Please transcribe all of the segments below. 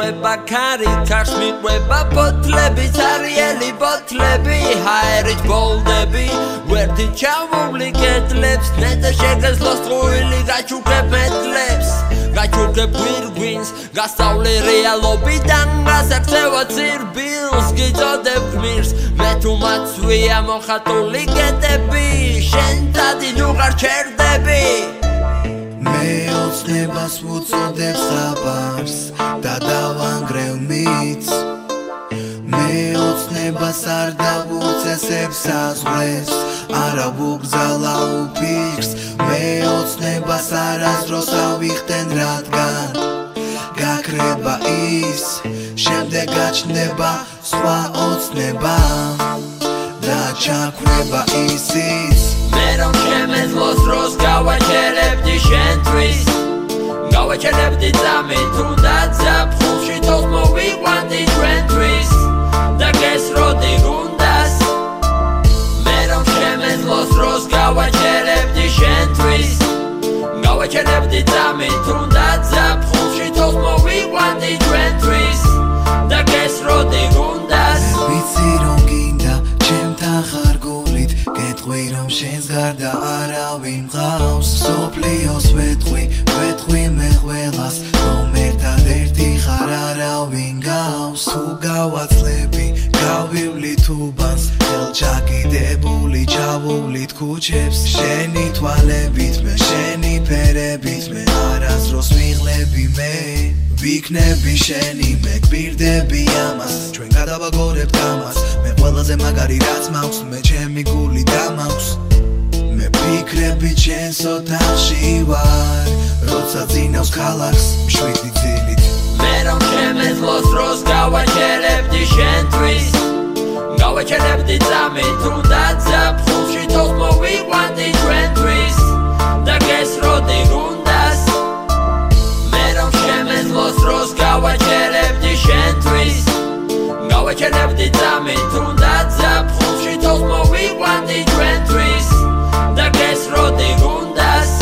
მიყვება ქარი, ქარს მიყვება ბოთლები, ცარიელი ბოთლები, ჰაერით ბოლდები, ვერდით ჩამოვლი კედლებს, ნეტა შეგეძლოს ტყუილი, გაჩუქებ მეტლებს, გაჩუქებ გვირგვინს, გასწავლე რეალობიდან, გასაქცევა ძირბილს, გიწოდებ გმირს, მე თუ მაცვია მოხატული კედები, შენ დადი ნუ ხარ ჩერდები. მე ოცნებას ვუწოდებ საბარს და დავანგრევ მიწს, მე ოცნებას არ დავუწესებ საზღვრებს, არა ვუგზალა უფიქრს, მე ოცნებას არასდროს ავიხდენ, რადგან გაქრება ის, შემდეგ გაჩნდება სხვა ოცნება და ჩაქვდება ისიც. მე რომ შემეძლოს დროს გავაჩერებდი შენთვის, გავაჩერებდი წამით, თუნდაც ზაფხულში თოს მოვიყვანდი ჩვენთვის და გესროდი გუნდას. მე რომ შემეძლოს დროს გავაჩერებდი შენთვის, გავაჩერებდი წამით, თუნდაც ზაფხულში თოს მოვიყვანდი ჩვენთვის და გესროდი გუნდას. ვიცი რომ გინდა ჩემთან ხარ გულით, გეტყვი რომ შენს გარდა არავინ მყავს, მსოფლიოს ვეტყვი მე ყველას, რომ ერთადერთი ხარ არავინ გავს. თუ გავაცლები, გავივლით უბანს, ხელჩაკიდებული ჩავუვლით ქუჩებს, შენი თვალებით მე, შენი ფერებით მე, არასდროს მიღლები მე, ვიქნები შენი, მე გვირდები ამას, ჩვენ გადავაგორებთ ამას, მე ყველაზე მაგარი რაც მაქვს, მე ჩემი გული დამაქვს, მე ვფიქრები ჩემს ოთახში ვარ, როცა ძინავს ქალაქს მშვიდი ძილით. მე რომ შემეძლოს დროს გავაჩერებდი შენთვის, გავაჩერებდი წამით, თუნდაც ზაფხულში თოს მოვიყვანდი ჩვენთვის და გესროდი გუნდას. მე რომ შემეძლოს დროს გავაჩერებდი შენთვის, გავაჩერებდი წამით, თუნდაც ზაფხულში თოს მოვიყვანდი ჩვენთვის და გესროდი გუნდას.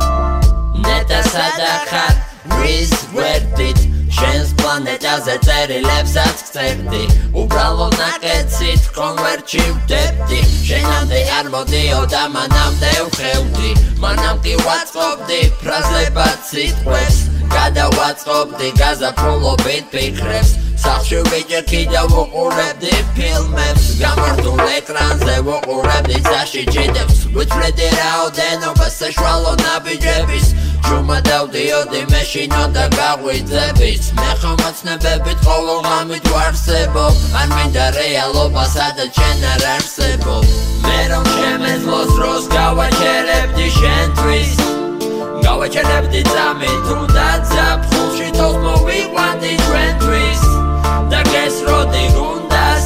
ნეტა სადა ხარ, ვის გვერდით, შენს პლანეტაზე წერილებსაც გწერდი, უბრალო ნაკეცით კონვერტში ვდებდი, შენამდე არ მოდიო და მანამდე ვხევდი, მანამ კი ვაწყობდი ფრაზებად სიტყვებს, გადავაწყობდი გაზაფხულობით ფიქრებს, სახლში ვიჯერ კიდევ ვუყურებდი ფილმებს, გამართულ ეკრანზე ვუყურებდი ძაში ჯიდებს, ვიწვლედი რაოდენობას საშუალო ნაბიჯების, ჩუმად დავდიოდი მე შინოდა გაღვიძებით, მე ხომ ოცნებებით ყოველ ღამით ვარსებობ, არ მინდა რეალობა სადაც შენ არ არსებობ. მე რომ შემეძლოს დროს გავაჩერებდი შენთვის, გავაჩერებდი წამით, თუნდაც ზაფხულში თოს მოვიყვანდი ჩვენთვის და გესროდი გუნდას.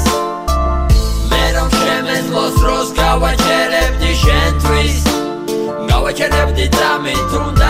მე რომ შემეძლოს დროს გავაჩერებდი შენთვის, გავაჩერებდი წამით, თუნდაც